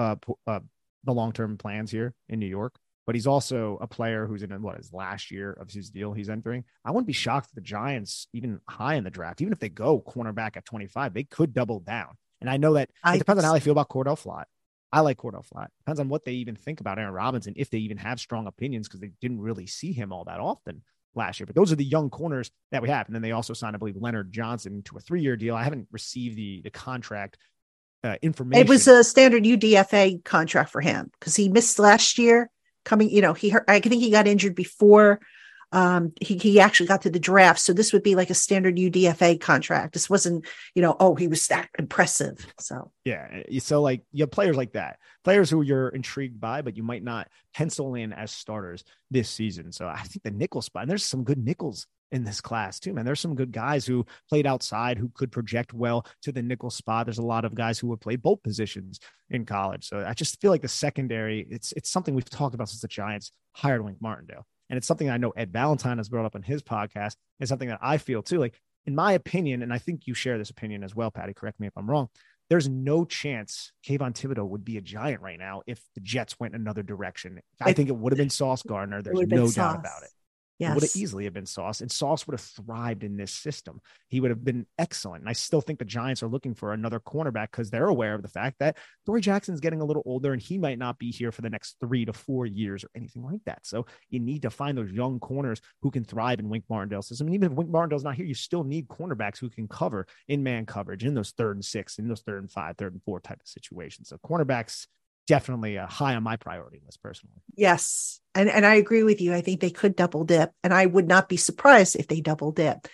plans here in New York, but he's also a player who's in his last year of his deal he's entering. I wouldn't be shocked if the Giants, even high in the draft, even if they go cornerback at 25, they could double down. And I know that it depends on how they feel about Cordell Flott. I like Cordell Flott. Depends on what they even think about Aaron Robinson, if they even have strong opinions, because they didn't really see him all that often last year. But those are the young corners that we have. And then they also signed, I believe, Leonard Johnson to a 3-year deal. I haven't received the contract information. It was a standard UDFA contract for him because he missed last year. I think he got injured before he actually got to the draft. So this would be like a standard UDFA contract. This wasn't, he was that impressive. So yeah. So like you have players like that, players who you're intrigued by, but you might not pencil in as starters this season. So I think the nickel spot, and there's some good nickels in this class too, man. There's some good guys who played outside who could project well to the nickel spot. There's a lot of guys who have played both positions in college. So I just feel like the secondary, it's something we've talked about since the Giants hired Wink Martindale. And it's something I know Ed Valentine has brought up on his podcast, and something that I feel too. Like, in my opinion, and I think you share this opinion as well, Patty, correct me if I'm wrong, there's no chance Kayvon Thibodeau would be a Giant right now if the Jets went another direction. I think it would have been Sauce Gardner. There's no doubt about it. It would have Yes. easily have been Sauce, and Sauce would have thrived in this system. He would have been excellent. And I still think the Giants are looking for another cornerback because they're aware of the fact that Dory Jackson's getting a little older and he might not be here for the next 3 to 4 years or anything like that. So you need to find those young corners who can thrive in Wink Martindale's system. And even if Wink Martindale's not here, you still need cornerbacks who can cover in man coverage in those 3rd and 6, in those 3rd and 5, 3rd and 4 type of situations. So cornerbacks definitely high on my priority list personally. Yes. And I agree with you. I think they could double dip, and I would not be surprised if they double dip.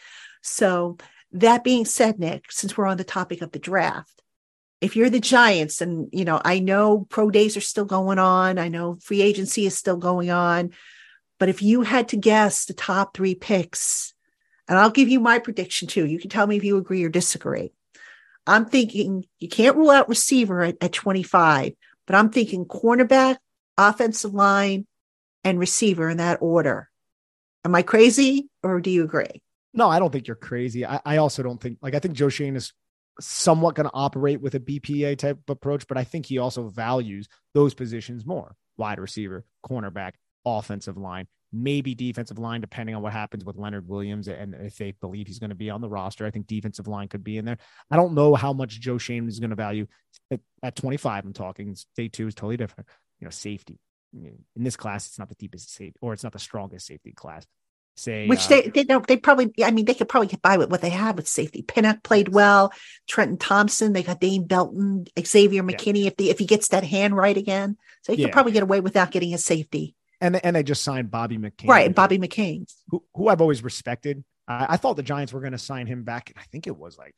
So that being said, Nick, since we're on the topic of the draft, if you're the Giants, and, I know pro days are still going on, I know free agency is still going on, but if you had to guess the top 3 picks, and I'll give you my prediction too, you can tell me if you agree or disagree. I'm thinking you can't rule out receiver at 25, but I'm thinking cornerback, offensive line, and receiver in that order. Am I crazy, or do you agree? No, I don't think you're crazy. I also don't think, I think Joe Schoen is somewhat going to operate with a BPA type approach, but I think he also values those positions more. Wide receiver, cornerback, offensive line, maybe defensive line, depending on what happens with Leonard Williams. And if they believe he's going to be on the roster, I think defensive line could be in there. I don't know how much Joe Schoen is going to value at 25. I'm talking day 2 is totally different. Safety in this class, it's not the deepest safety, or it's not the strongest safety class. Which they don't, they probably, they could probably get by with what they have with safety. Pinnock played well. Trenton Thompson, they got Dane Belton, Xavier McKinney, if he gets that hand right again. So he could probably get away without getting a safety. And they just signed Bobby McCain. Right, Bobby McCain. Who I've always respected. I thought the Giants were going to sign him back. I think it was like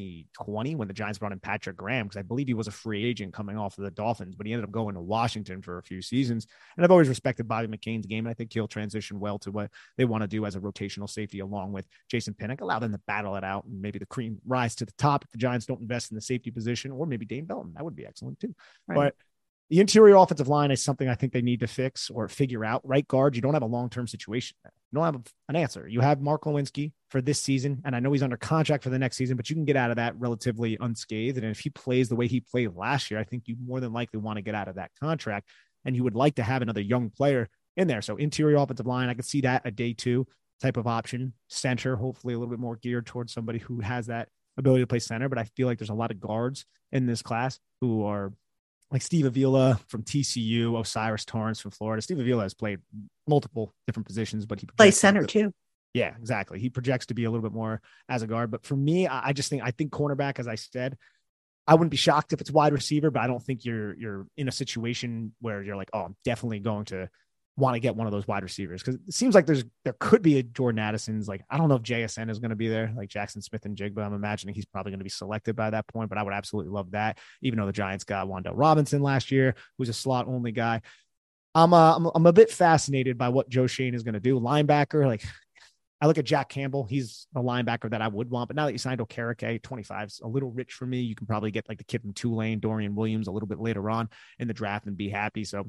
2020 when the Giants brought in Patrick Graham, because I believe he was a free agent coming off of the Dolphins, but he ended up going to Washington for a few seasons. And I've always respected Bobby McCain's game. And I think he'll transition well to what they want to do as a rotational safety, along with Jason Pinnock, allow them to battle it out and maybe the cream rise to the top if the Giants don't invest in the safety position, or maybe Dane Belton. That would be excellent too. Right. But the interior offensive line is something I think they need to fix or figure out. Right guard, you don't have a long-term situation there. You don't have an answer. You have Mark Lewinsky for this season, and I know he's under contract for the next season, but you can get out of that relatively unscathed. And if he plays the way he played last year, I think you more than likely want to get out of that contract, and you would like to have another young player in there. So interior offensive line, I could see that a day 2 type of option. Center, hopefully a little bit more geared towards somebody who has that ability to play center, but I feel like there's a lot of guards in this class who are like Steve Avila from TCU, Osiris Torrance from Florida. Steve Avila has played multiple different positions, but he plays center too. Yeah, exactly. He projects to be a little bit more as a guard. But for me, I think cornerback, as I said, I wouldn't be shocked if it's wide receiver, but I don't think you're in a situation where you're like, oh, I'm definitely going to want to get one of those wide receivers, because it seems like there could be a Jordan Addison's. Like, I don't know if JSN is going to be there, like Jackson Smith and Jigba. I'm imagining he's probably going to be selected by that point, but I would absolutely love that. Even though the Giants got Wan'Dale Robinson last year, who's a slot only guy. I'm a bit fascinated by what Joe Schoen is going to do. Linebacker, like I look at Jack Campbell. He's a linebacker that I would want, but now that you signed Okereke, 25 is a little rich for me. You can probably get like the kid from Tulane, Dorian Williams, a little bit later on in the draft and be happy. So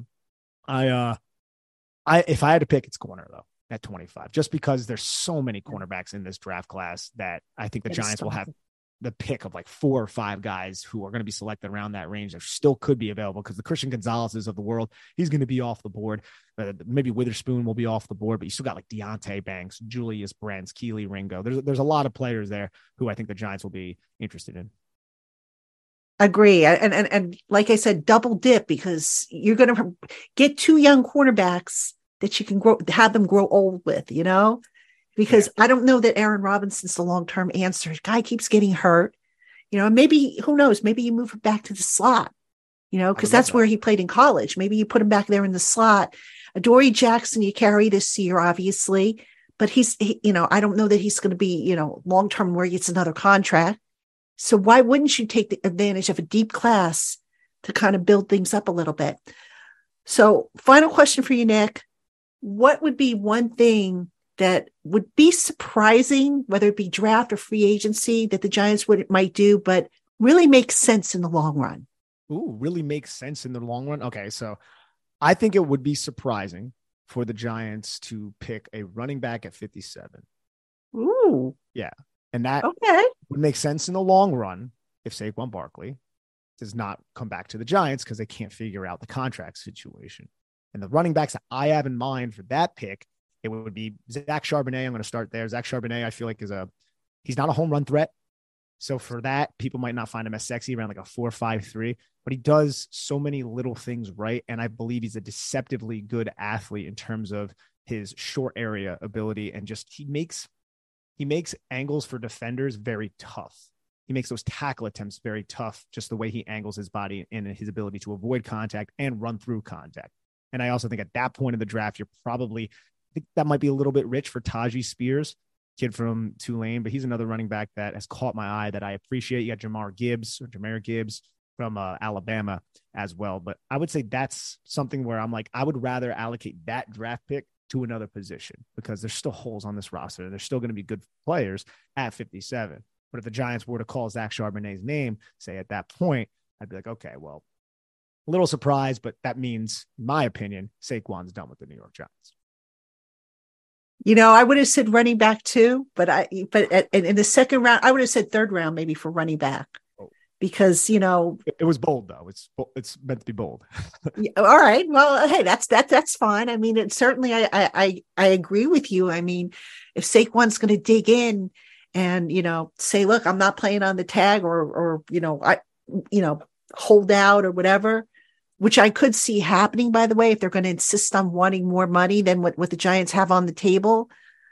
if I had to pick, it's corner though at 25, just because there's so many cornerbacks in this draft class that I think the Giants will have the pick of like 4 or 5 guys who are going to be selected around that range that still could be available, because the Christian Gonzalez's of the world, he's going to be off the board. Maybe Witherspoon will be off the board, but you still got like Deontay Banks, Julius Brents, Keely Ringo. There's a lot of players there who I think the Giants will be interested in. Agree. And like I said, double dip, because you're going to get 2 young cornerbacks that you can have them grow old with, because I don't know that Aaron Robinson's the long-term answer. Guy keeps getting hurt, maybe, who knows, maybe you move him back to the slot, because that's where he played in college. Maybe you put him back there in the slot. Adoree Jackson, you carry this year, obviously, but I don't know that he's going to be, long-term where he gets another contract. So why wouldn't you take the advantage of a deep class to kind of build things up a little bit? So final question for you, Nick. What would be one thing that would be surprising, whether it be draft or free agency, that the Giants might do, but really makes sense in the long run? Ooh, really makes sense in the long run? Okay, so I think it would be surprising for the Giants to pick a running back at 57. Ooh. Yeah. And that would make sense in the long run if Saquon Barkley does not come back to the Giants because they can't figure out the contract situation. And the running backs that I have in mind for that pick, it would be Zach Charbonnet. I'm going to start there. Zach Charbonnet, I feel like he's not a home run threat. So for that, people might not find him as sexy around like a 4.53, but he does so many little things right. And I believe he's a deceptively good athlete in terms of his short area ability. And just, he makes angles for defenders very tough. He makes those tackle attempts very tough, just the way he angles his body and his ability to avoid contact and run through contact. And I also think at that point in the draft, I think that might be a little bit rich for Taji Spears, kid from Tulane, but he's another running back that has caught my eye that I appreciate. You got Jahmyr Gibbs from Alabama as well. But I would say that's something where I'm like, I would rather allocate that draft pick to another position because there's still holes on this roster. There's still going to be good players at 57. But if the Giants were to call Zach Charbonnet's name, say at that point, I'd be like, okay, well, a little surprised, but that means, in my opinion, Saquon's done with the New York Giants. I would have said running back too, but in the second round, I would have said third round, maybe for running back, because, it was bold though. It's meant to be bold. All right. Well, hey, that's fine. I mean, it certainly, I agree with you. I mean, if Saquon's going to dig in and, say, look, I'm not playing on the tag or hold out or whatever, which I could see happening, by the way, if they're going to insist on wanting more money than what the Giants have on the table.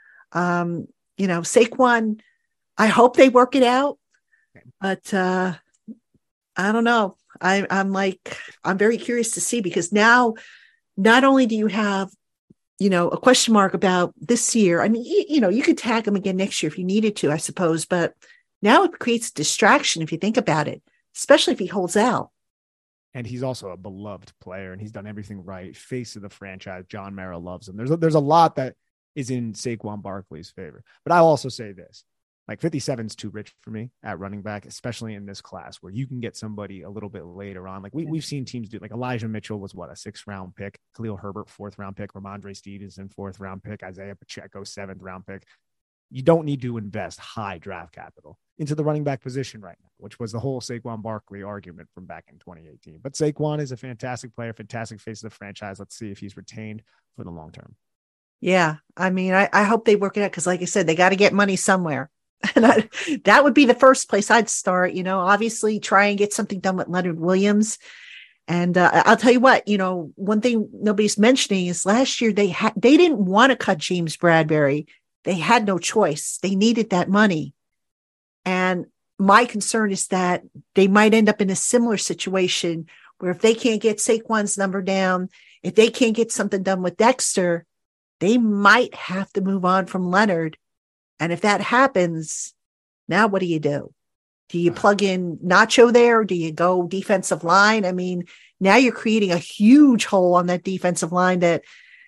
Saquon, I hope they work it out, but I don't know. I'm very curious to see, because now not only do you have, a question mark about this year. I mean, you could tag him again next year if you needed to, I suppose, but now it creates a distraction if you think about it, especially if he holds out. And he's also a beloved player, and he's done everything right. Face of the franchise. John Mara loves him. There's a lot that is in Saquon Barkley's favor. But I'll also say this. Like 57 is too rich for me at running back, especially in this class where you can get somebody a little bit later on. Like we've seen teams do, like Elijah Mitchell was a 6th round pick, Khalil Herbert, 4th round pick, Ramondre Stevenson, 4th round pick, Isaiah Pacheco, 7th round pick. You don't need to invest high draft capital into the running back position right now, which was the whole Saquon Barkley argument from back in 2018. But Saquon is a fantastic player, fantastic face of the franchise. Let's see if he's retained for the long term. Yeah. I mean, I hope they work it out because, like I said, they got to get money somewhere. And that would be the first place I'd start, obviously try and get something done with Leonard Williams. And I'll tell you what, one thing nobody's mentioning is last year they didn't want to cut James Bradberry. They had no choice. They needed that money. And my concern is that they might end up in a similar situation where if they can't get Saquon's number down, if they can't get something done with Dexter, they might have to move on from Leonard. And if that happens, now what do you do? Do you plug in Nacho there? Do you go defensive line? I mean, now you're creating a huge hole on that defensive line that,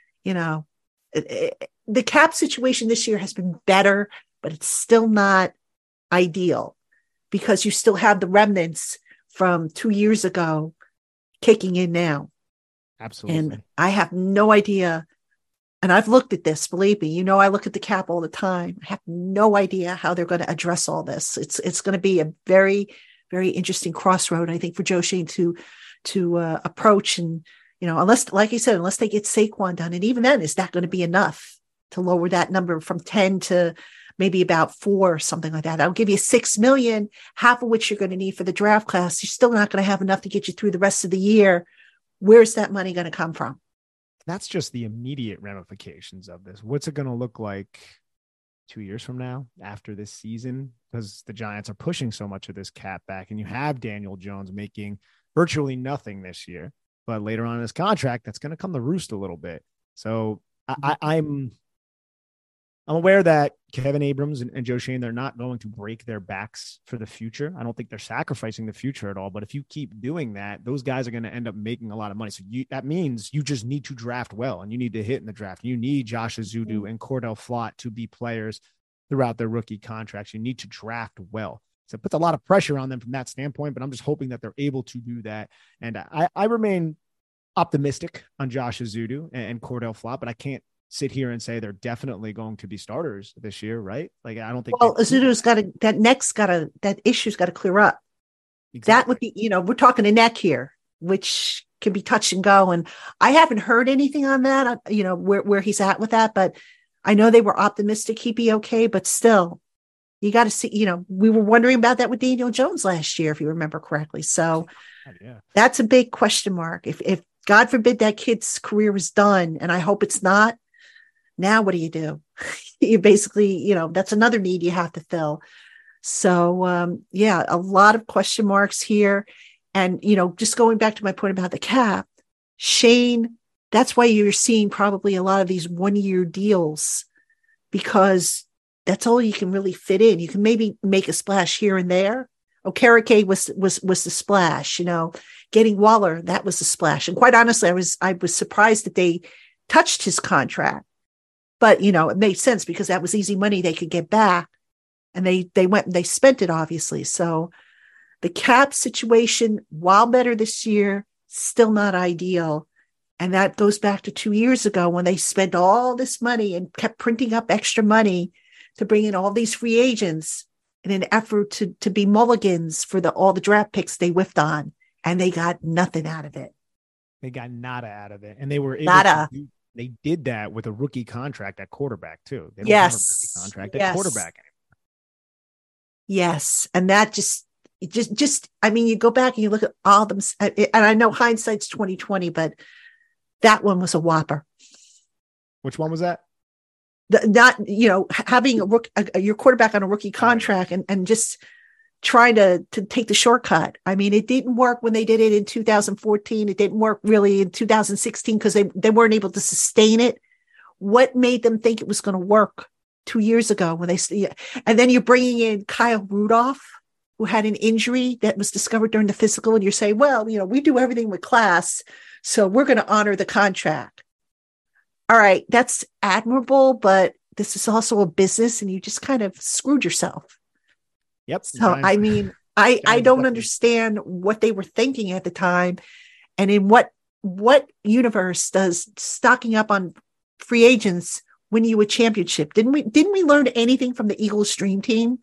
the cap situation this year has been better, but it's still not ideal because you still have the remnants from 2 years ago kicking in now. Absolutely. And I have no idea. And I've looked at this, believe me, I look at the cap all the time. I have no idea how they're going to address all this. It's going to be a very, very interesting crossroad, I think, for Joe Schoen to approach. And, unless, like you said, unless they get Saquon done. And even then, is that going to be enough to lower that number from 10 to maybe about 4 or something like that? I'll give you $6 million, half of which you're going to need for the draft class. You're still not going to have enough to get you through the rest of the year. Where's that money going to come from? That's just the immediate ramifications of this. What's it going to look like 2 years from now after this season? Because the Giants are pushing so much of this cap back, and you have Daniel Jones making virtually nothing this year, but later on in his contract, that's going to come to roost a little bit. So I'm aware that Kevin Abrams and Joe Schoen, they're not going to break their backs for the future. I don't think they're sacrificing the future at all. But if you keep doing that, those guys are going to end up making a lot of money. So that means you just need to draft well, and you need to hit in the draft. You need Josh Ezeudu and Cordell Flott to be players throughout their rookie contracts. You need to draft well. So it puts a lot of pressure on them from that standpoint, but I'm just hoping that they're able to do that. And I remain optimistic on Josh Ezeudu and Cordell Flott, but I can't sit here and say they're definitely going to be starters this year, right? Like, I don't think. Well, Ezeudu's that issue's got to clear up. Exactly. That would be, we're talking a neck here, which can be touch and go. And I haven't heard anything on that, where he's at with that, but I know they were optimistic he'd be okay, but still you got to see, we were wondering about that with Daniel Jones last year, if you remember correctly. So that's a big question mark. If God forbid that kid's career was done, and I hope it's not, now what do? You basically, that's another need you have to fill. So, a lot of question marks here. And, just going back to my point about the cap, Shane, that's why you're seeing probably a lot of these 1-year deals, because that's all you can really fit in. You can maybe make a splash here and there. Okereke was the splash, getting Waller, that was the splash. And quite honestly, I was surprised that they touched his contract, but it made sense because that was easy money they could get back. And they went and they spent it, obviously. So the cap situation, while better this year, still not ideal. And that goes back to 2 years ago when they spent all this money and kept printing up extra money to bring in all these free agents in an effort to be mulligans for all the draft picks they whiffed on. And they got nothing out of it. They got nada out of it. And they were able they did that with a rookie contract at quarterback too. They don't have a rookie contract at quarterback anymore. Yes. And that just, I mean, you go back and you look at all them, and I know hindsight's 2020, but that one was a whopper. Which one was that? Having your quarterback on a rookie contract and just trying to take the shortcut. I mean, it didn't work when they did it in 2014. It didn't work really in 2016 because they weren't able to sustain it. What made them think it was going to work 2 years ago and then you're bringing in Kyle Rudolph, who had an injury that was discovered during the physical. And you're saying, well, we do everything with class, so we're going to honor the contract. All right. That's admirable, but this is also a business and you just kind of screwed yourself. Yep. So, I mean, I don't understand what they were thinking at the time, and in what universe does stocking up on free agents win you a championship? Didn't we learn anything from the Eagles dream team?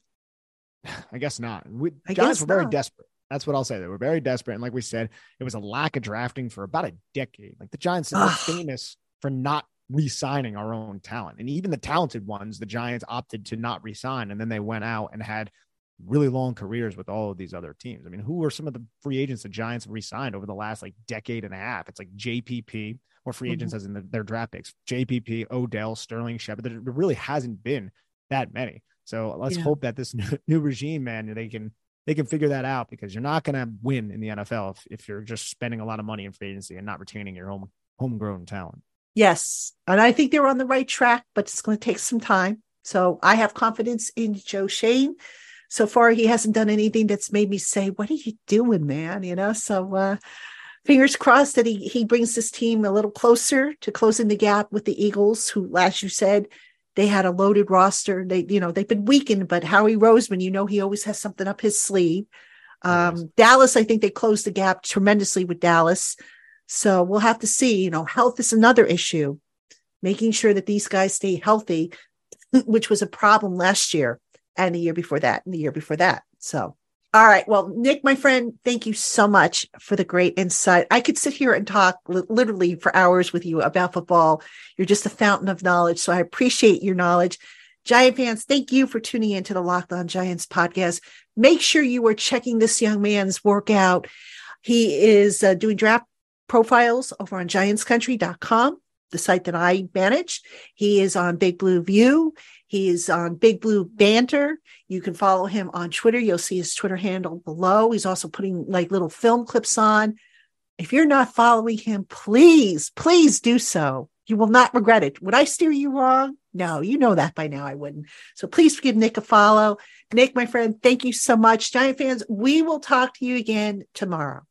I guess not. Giants were very desperate. That's what I'll say. They were very desperate. And like we said, it was a lack of drafting for about a decade. Like the Giants are famous for not re-signing our own talent. And even the talented ones, the Giants opted to not re-sign. And then they went out and had really long careers with all of these other teams. I mean, who were some of the free agents the Giants have re-signed over the last decade and a half? It's like JPP, or free agents as in their draft picks, JPP, Odell, Sterling, Shepard. There really hasn't been that many. So let's hope that this new regime, man, they can figure that out, because you're not going to win in the NFL if you're just spending a lot of money in free agency and not retaining your homegrown talent. Yes. And I think they're on the right track, but it's going to take some time. So I have confidence in Joe Schoen. So far, he hasn't done anything that's made me say, what are you doing, man? So fingers crossed that he brings this team a little closer to closing the gap with the Eagles, who, as you said, they had a loaded roster. They've been weakened, but Howie Roseman, he always has something up his sleeve. Dallas, I think they closed the gap tremendously with Dallas. So we'll have to see. Health is another issue, making sure that these guys stay healthy, which was a problem last year and the year before that and the year before that. So, all right. Well, Nick, my friend, thank you so much for the great insight. I could sit here and talk literally for hours with you about football. You're just a fountain of knowledge. So I appreciate your knowledge. Giant fans, thank you for tuning into the Locked On Giants podcast. Make sure you are checking this young man's workout. He is doing draft profiles over on giantscountry.com, the site that I manage. He is on Big Blue View. He is on Big Blue Banter. You can follow him on Twitter. You'll see his Twitter handle below. He's also putting little film clips on. If you're not following him, please do so. You will not regret it. Would I steer you wrong? No, you know that by now. I wouldn't. So please give Nick a follow. Nick, my friend, thank you so much. Giant fans, we will talk to you again tomorrow.